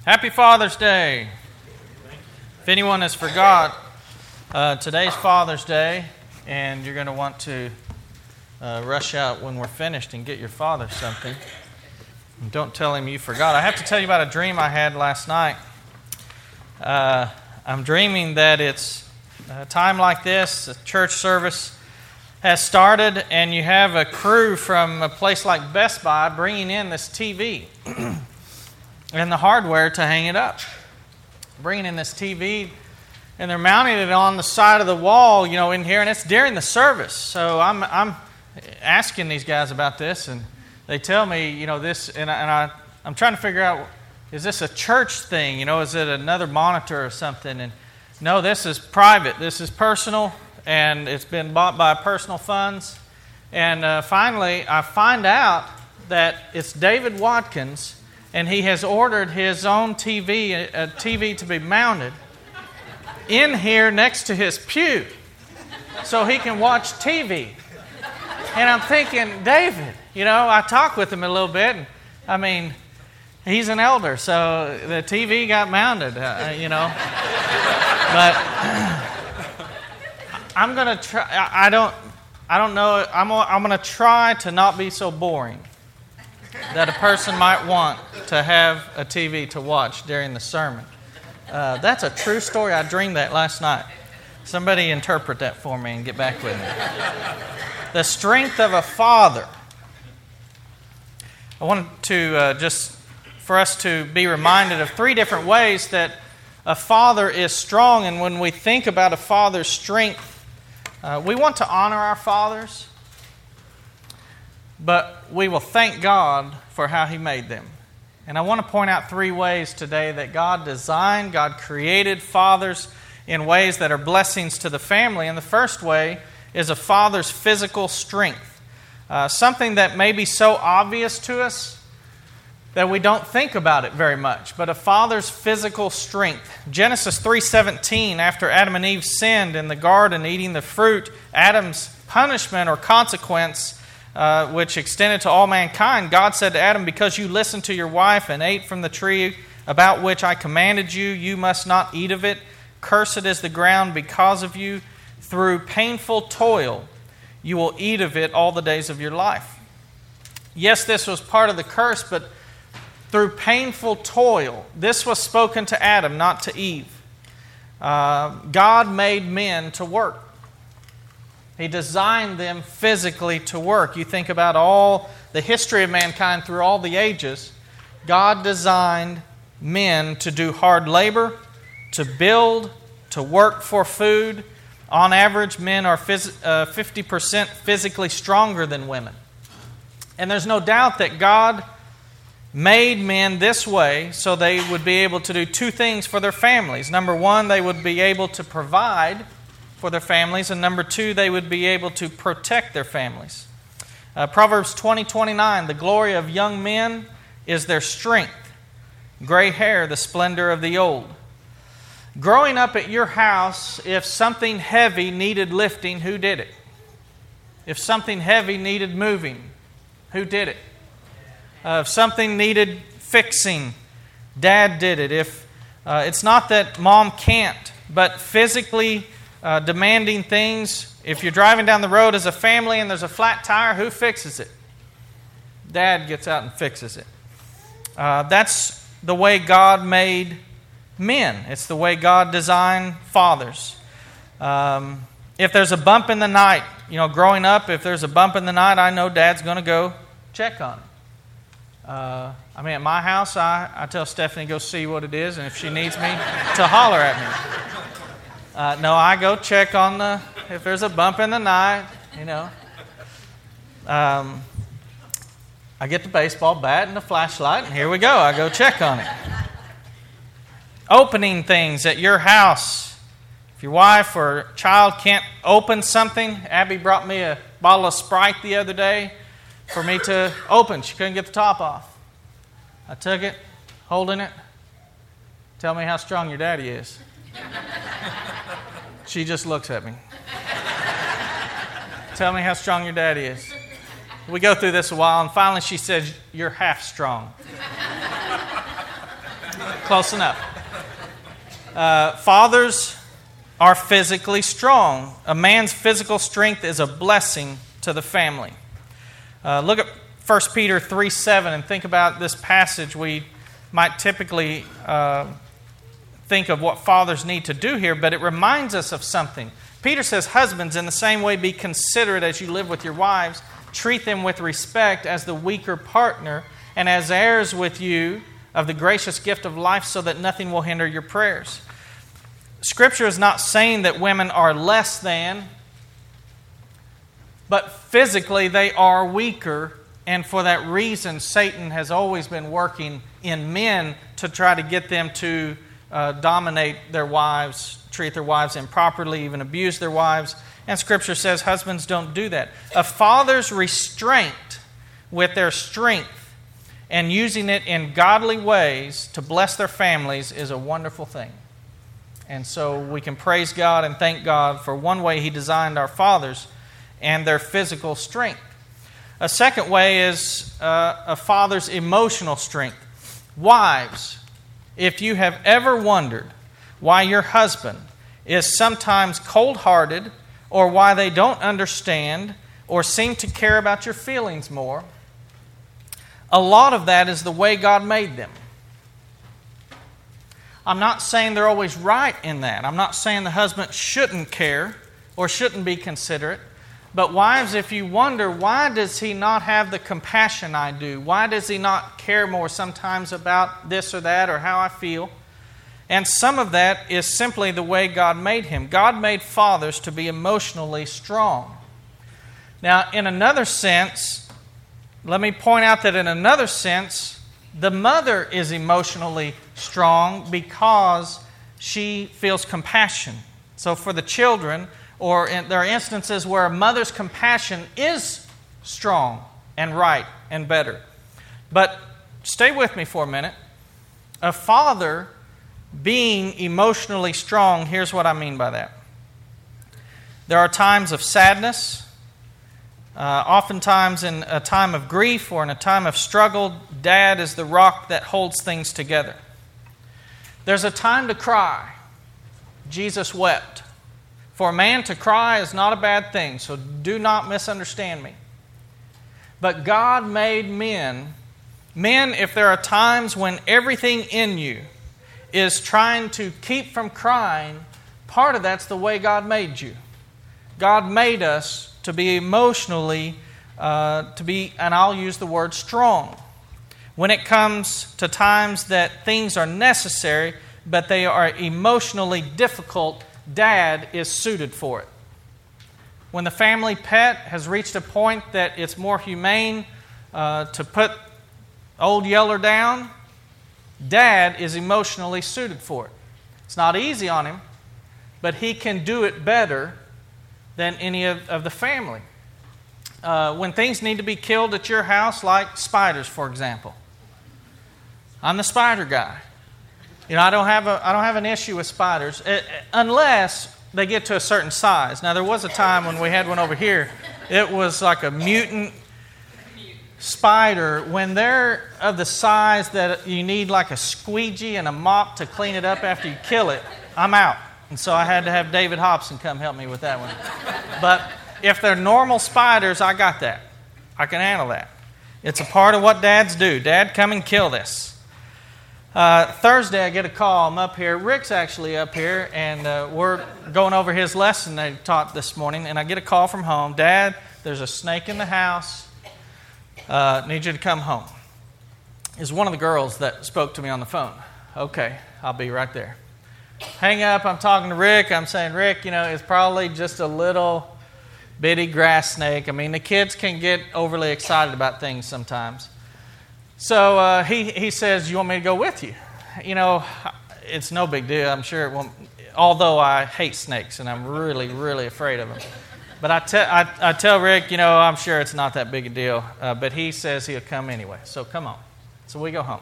Happy Father's Day. If anyone has forgot, today's Father's Day, and you're going to want to rush out when we're finished and get your father something. And don't tell him you forgot. I have to tell you about a dream I had last night. I'm dreaming that it's a time like this, a church service has started, and you have a crew from a place like Best Buy bringing in this TV and the hardware to hang it up. Bringing in this TV, and they're mounting it on the side of the wall, in here, and it's during the service. So I'm asking these guys about this, and they tell me, this, and I'm trying to figure out, is this a church thing? Is it another monitor or something? And no, this is private. This is personal, and it's been bought by personal funds. And finally, I find out that it's David Watkins, and he has ordered his own TV, a TV to be mounted in here next to his pew so he can watch TV. And I'm thinking, David, I talked with him a little bit, and he's an elder, so the TV got mounted, But I'm going to try, I don't know, I'm going to try to not be so boring that a person might want to have a TV to watch during the sermon. That's a true story. I dreamed that last night. Somebody interpret that for me and get back with me. The strength of a father. I wanted to for us to be reminded of three different ways that a father is strong. And when we think about a father's strength, we want to honor our fathers, but we will thank God for how He made them. And I want to point out three ways today that God designed, God created fathers in ways that are blessings to the family. And the first way is a father's physical strength. Something that may be so obvious to us that we don't think about it very much, but a father's physical strength. Genesis 3:17, after Adam and Eve sinned in the garden eating the fruit, Adam's punishment or consequence, which extended to all mankind, God said to Adam, "Because you listened to your wife and ate from the tree about which I commanded you, you must not eat of it. Cursed is the ground because of you. Through painful toil, you will eat of it all the days of your life." Yes, this was part of the curse, but through painful toil, this was spoken to Adam, not to Eve. God made men to work. He designed them physically to work. You think about all the history of mankind through all the ages. God designed men to do hard labor, to build, to work for food. On average, men are 50% physically stronger than women. And there's no doubt that God made men this way so they would be able to do two things for their families. Number one, they would be able to provide for their families, and number two, they would be able to protect their families. Proverbs 20:29, the glory of young men is their strength. Gray hair, the splendor of the old. Growing up at your house, if something heavy needed lifting, who did it? If something heavy needed moving, who did it? If something needed fixing, Dad did it. If it's not that Mom can't, but physically demanding things. If you're driving down the road as a family and there's a flat tire, who fixes it? Dad gets out and fixes it. That's the way God made men. It's the way God designed fathers. If there's a bump in the night, growing up, if there's a bump in the night, I know Dad's going to go check on it. At my house, I tell Stephanie to go see what it is, and if she needs me, to holler at me. No, I go check on if there's a bump in the night, I get the baseball bat and the flashlight, and here we go. I go check on it. Opening things at your house. If your wife or child can't open something, Abby brought me a bottle of Sprite the other day for me to open. She couldn't get the top off. I took it, holding it. Tell me how strong your daddy is. She just looks at me. Tell me how strong your daddy is. We go through this a while, and finally she says, "You're half strong." Close enough. Fathers are physically strong. A man's physical strength is a blessing to the family. Look at 1 Peter 3:7 and think about this passage. We might typically think of what fathers need to do here, but it reminds us of something. Peter says, husbands, in the same way, be considerate as you live with your wives. Treat them with respect as the weaker partner and as heirs with you of the gracious gift of life, so that nothing will hinder your prayers. Scripture is not saying that women are less than, but physically they are weaker, and for that reason Satan has always been working in men to try to get them to dominate their wives, treat their wives improperly, even abuse their wives. And Scripture says husbands don't do that. A father's restraint with their strength and using it in godly ways to bless their families is a wonderful thing. And so we can praise God and thank God for one way He designed our fathers and their physical strength. A second way is a father's emotional strength. Wives, if you have ever wondered why your husband is sometimes cold-hearted, or why they don't understand or seem to care about your feelings more, a lot of that is the way God made them. I'm not saying they're always right in that. I'm not saying the husband shouldn't care or shouldn't be considerate. But wives, if you wonder, why does he not have the compassion I do? Why does he not care more sometimes about this or that or how I feel? And some of that is simply the way God made him. God made fathers to be emotionally strong. Now, in another sense, let me point out that in another sense, the mother is emotionally strong because she feels compassion. So for the children, or there are instances where a mother's compassion is strong and right and better. But stay with me for a minute. A father being emotionally strong, here's what I mean by that. There are times of sadness. Oftentimes in a time of grief or in a time of struggle, Dad is the rock that holds things together. There's a time to cry. Jesus wept. For a man to cry is not a bad thing, so do not misunderstand me. But God made men. Men, if there are times when everything in you is trying to keep from crying, part of that's the way God made you. God made us to be emotionally, and I'll use the word strong. When it comes to times that things are necessary, but they are emotionally difficult, Dad is suited for it. When the family pet has reached a point that it's more humane to put Old Yeller down, Dad is emotionally suited for it. It's not easy on him, but he can do it better than any of the family. When things need to be killed at your house, like spiders, for example, I'm the spider guy. You know, I don't have an issue with spiders unless they get to a certain size. Now, there was a time when we had one over here. It was like a mutant spider. When they're of the size that you need like a squeegee and a mop to clean it up after you kill it, I'm out. And so I had to have David Hobson come help me with that one. But if they're normal spiders, I got that. I can handle that. It's a part of what dads do. Dad, come and kill this. Thursday, I get a call. I'm up here. Rick's actually up here, and we're going over his lesson they taught this morning. And I get a call from home. Dad, there's a snake in the house. Need you to come home. It's one of the girls that spoke to me on the phone. Okay, I'll be right there. Hang up. I'm talking to Rick. I'm saying, Rick, it's probably just a little bitty grass snake. I mean, the kids can get overly excited about things sometimes. So he says, you want me to go with you? It's no big deal. I'm sure it won't. Although I hate snakes and I'm really, really afraid of them. But I tell Rick, I'm sure it's not that big a deal. But he says he'll come anyway. So come on. So we go home.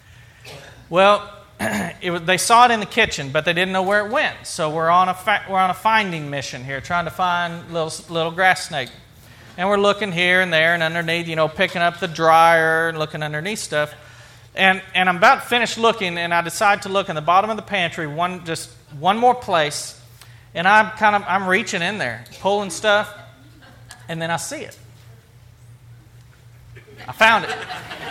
Well, they saw it in the kitchen, but they didn't know where it went. So we're on a finding mission here, trying to find little grass snake. And we're looking here and there and underneath, picking up the dryer and looking underneath stuff. And I'm about to finish looking, and I decide to look in the bottom of the pantry, just one more place, and I'm reaching in there, pulling stuff, and then I see it. I found it.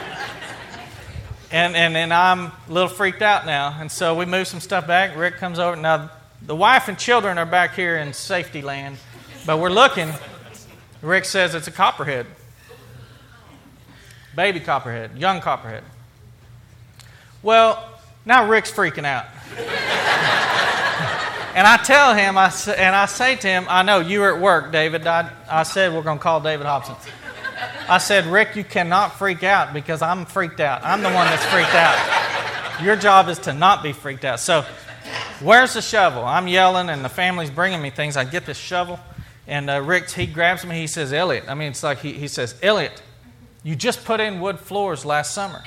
And I'm a little freaked out now. And so we move some stuff back. Rick comes over. Now, the wife and children are back here in safety land, but we're looking. Rick says it's a copperhead. Baby copperhead, young copperhead. Well, now Rick's freaking out. And I tell him, I say to him, I know you were at work, David. I said we're going to call David Hobson. I said, Rick, you cannot freak out because I'm freaked out. I'm the one that's freaked out. Your job is to not be freaked out. So, where's the shovel? I'm yelling, and the family's bringing me things. I get this shovel, and Rick, he grabs me. He says, Elliot. I mean, it's like he says, Elliot, you just put in wood floors last summer.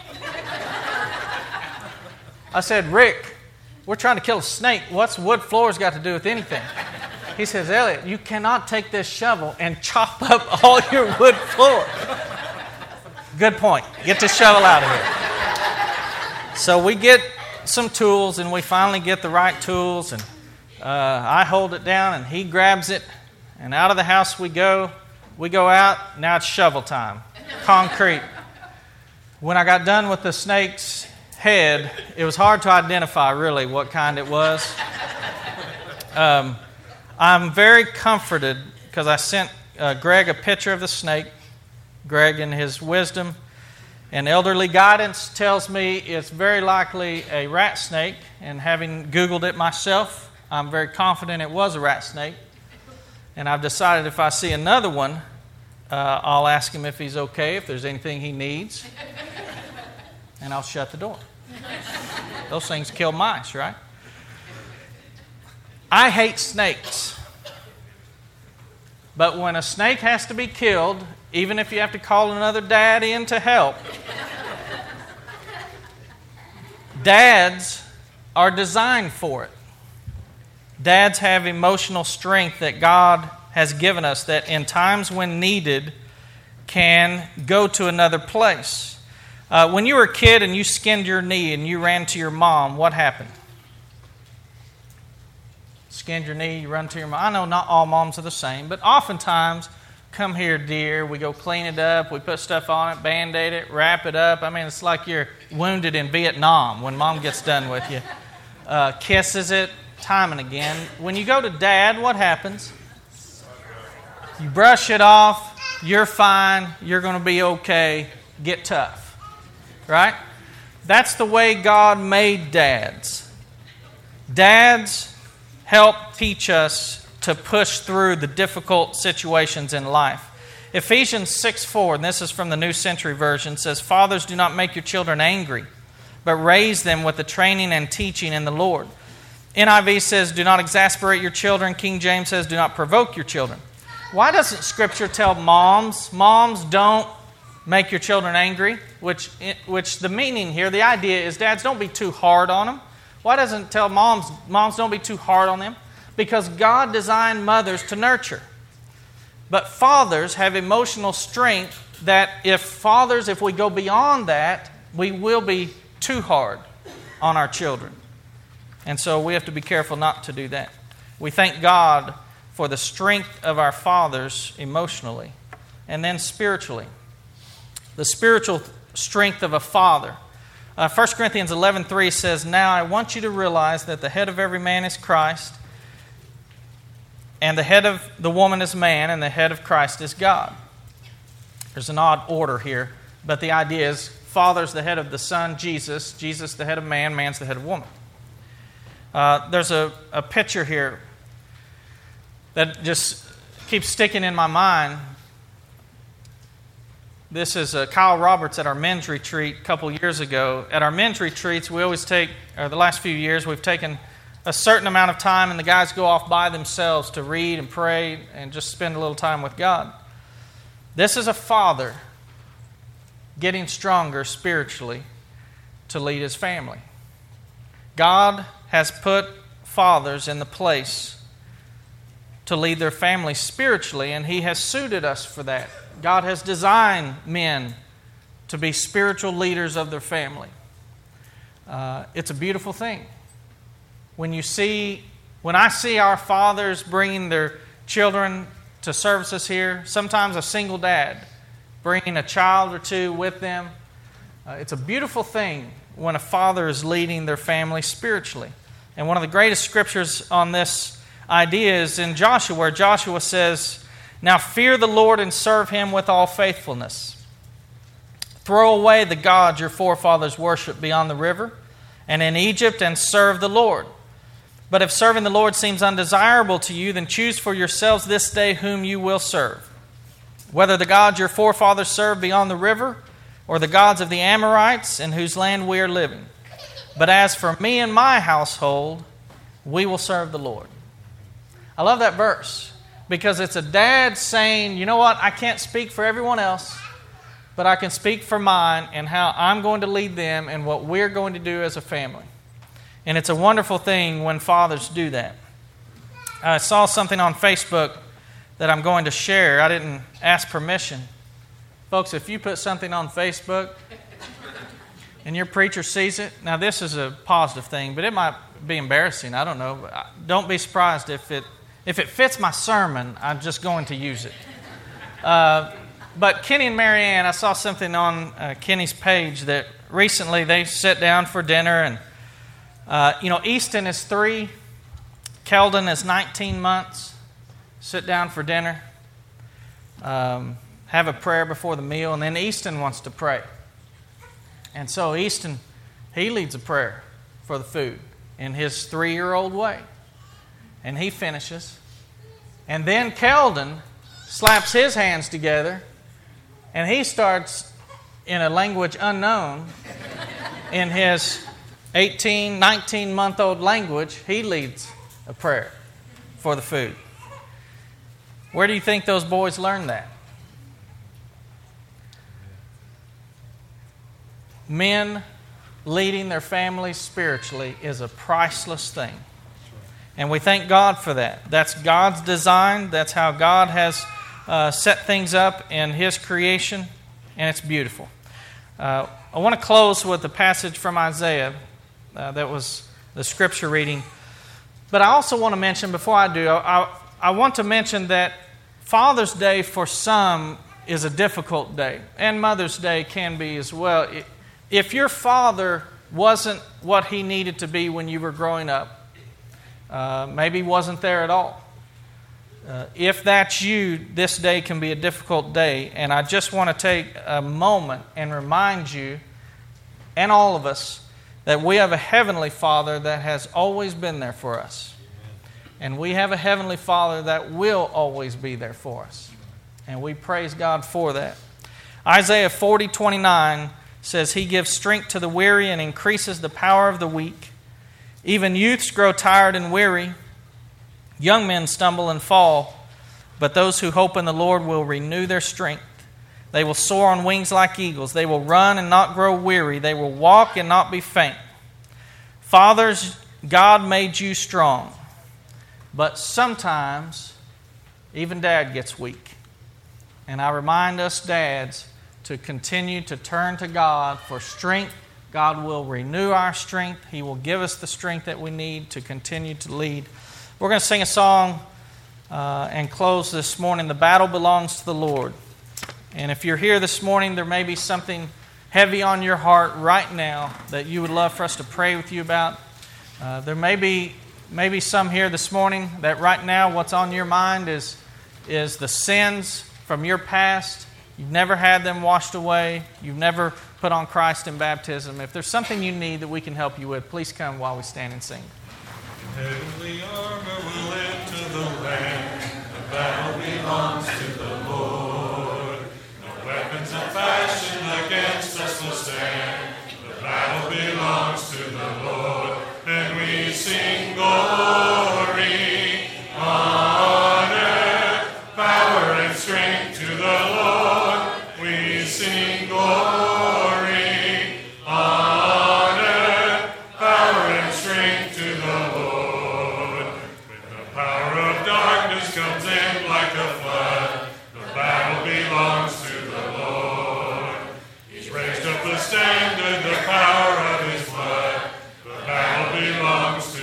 I said, Rick, we're trying to kill a snake. What's wood floors got to do with anything? He says, Elliot, you cannot take this shovel and chop up all your wood floor. Good point. Get the shovel out of here. So we get some tools, and we finally get the right tools, and I hold it down, and he grabs it, and out of the house we go. We go out. Now it's shovel time. Concrete. When I got done with the snake's head, it was hard to identify really what kind it was. I'm very comforted because I sent Greg a picture of the snake. Greg, in his wisdom and elderly guidance, tells me it's very likely a rat snake. And having Googled it myself, I'm very confident it was a rat snake. And I've decided if I see another one, I'll ask him if he's okay, if there's anything he needs. And I'll shut the door. Those things kill mice, right? I hate snakes. But when a snake has to be killed, even if you have to call another dad in to help, dads are designed for it. Dads have emotional strength that God has given us that in times when needed can go to another place. When you were a kid and you skinned your knee and you ran to your mom, what happened? Skinned your knee, you run to your mom. I know not all moms are the same, but oftentimes, come here, dear, we go clean it up, we put stuff on it, Band-Aid it, wrap it up. I mean, it's like you're wounded in Vietnam when mom gets done with you. Kisses it, time and again. When you go to dad, what happens? You brush it off, you're fine, you're going to be okay, get tough. Right? That's the way God made dads. Dads help teach us to push through the difficult situations in life. Ephesians 6:4, and this is from the New Century Version, says, Fathers, do not make your children angry, but raise them with the training and teaching in the Lord. NIV says, do not exasperate your children. King James says, do not provoke your children. Why doesn't Scripture tell moms, don't make your children angry? Which the meaning here, the idea is, dads, don't be too hard on them. Why doesn't it tell moms, don't be too hard on them? Because God designed mothers to nurture. But fathers have emotional strength that if we go beyond that, we will be too hard on our children. And so we have to be careful not to do that. We thank God for the strength of our fathers emotionally and then spiritually. The spiritual strength of a father. 1 Corinthians 11:3 says, Now I want you to realize that the head of every man is Christ, and the head of the woman is man, and the head of Christ is God. There's an odd order here, but the idea is Father's the head of the Son, Jesus the head of man, man's the head of woman. There's a picture here that just keeps sticking in my mind. This is Kyle Roberts at our men's retreat a couple years ago. At our men's retreats, we always take, or the last few years, we've taken a certain amount of time and the guys go off by themselves to read and pray and just spend a little time with God. This is a father getting stronger spiritually to lead his family. God has put fathers in the place to lead their family spiritually, and He has suited us for that. God has designed men to be spiritual leaders of their family. it's a beautiful thing. When I see our fathers bringing their children to services here, sometimes a single dad bringing a child or two with them, it's a beautiful thing when a father is leading their family spiritually. And one of the greatest scriptures on this idea is in Joshua, where Joshua says, "Now fear the Lord and serve Him with all faithfulness. Throw away the gods your forefathers worshipped beyond the river and in Egypt, and serve the Lord. But if serving the Lord seems undesirable to you, then choose for yourselves this day whom you will serve, whether the gods your forefathers served beyond the river or the gods of the Amorites in whose land we are living. But as for me and my household, we will serve the Lord." I love that verse because it's a dad saying, you know what, I can't speak for everyone else, but I can speak for mine and how I'm going to lead them and what we're going to do as a family. And it's a wonderful thing when fathers do that. I saw something on Facebook that I'm going to share. I didn't ask permission. Folks, if you put something on Facebook and your preacher sees it, now this is a positive thing, but it might be embarrassing. I don't know. Don't be surprised if it fits my sermon, I'm just going to use it. But Kenny and Marianne, I saw something on Kenny's page that recently they sat down for dinner, and Easton is 3, Keldon is 19 months. Sit down for dinner, have a prayer before the meal, and then Easton wants to pray. And so Easton, he leads a prayer for the food in his 3-year-old way. And he finishes. And then Keldon slaps his hands together, and he starts in a language unknown in his 18, 19-month-old language. He leads a prayer for the food. Where do you think those boys learned that? Men leading their families spiritually is a priceless thing. And we thank God for that. That's God's design. That's how God has set things up in His creation, and it's beautiful. I want to close with a passage from Isaiah that was the scripture reading. But I also want to mention, before I do, I want to mention that Father's Day for some is a difficult day, and Mother's Day can be as well. If your father wasn't what he needed to be when you were growing up, maybe wasn't there at all. If that's you, this day can be a difficult day. And I just want to take a moment and remind you, and all of us, that we have a Heavenly Father that has always been there for us. And we have a Heavenly Father that will always be there for us. And we praise God for that. Isaiah 40:29 says, "He gives strength to the weary and increases the power of the weak. Even youths grow tired and weary. Young men stumble and fall. But those who hope in the Lord will renew their strength. They will soar on wings like eagles. They will run and not grow weary. They will walk and not be faint." Fathers, God made you strong. But sometimes, even Dad gets weak. And I remind us dads to continue to turn to God for strength. God will renew our strength. He will give us the strength that we need to continue to lead. We're going to sing a song and close this morning. The battle belongs to the Lord. And if you're here this morning, there may be something heavy on your heart right now that you would love for us to pray with you about. There may be some here this morning that right now what's on your mind is the sins from your past. You've never had them washed away. You've never put on Christ in baptism. If there's something you need that we can help you with, please come while we stand and sing. Heavenly armor will enter the land. The battle belongs to the Lord. No weapons of fashion against us will stand. The battle belongs to the Lord. And we sing glory, honor, power, and strength to the Lord. We sing glory, honor, power, and strength to the Lord. When the power of darkness comes in like a flood, the battle belongs to the Lord. He's raised up the standard, the power of His blood. belongs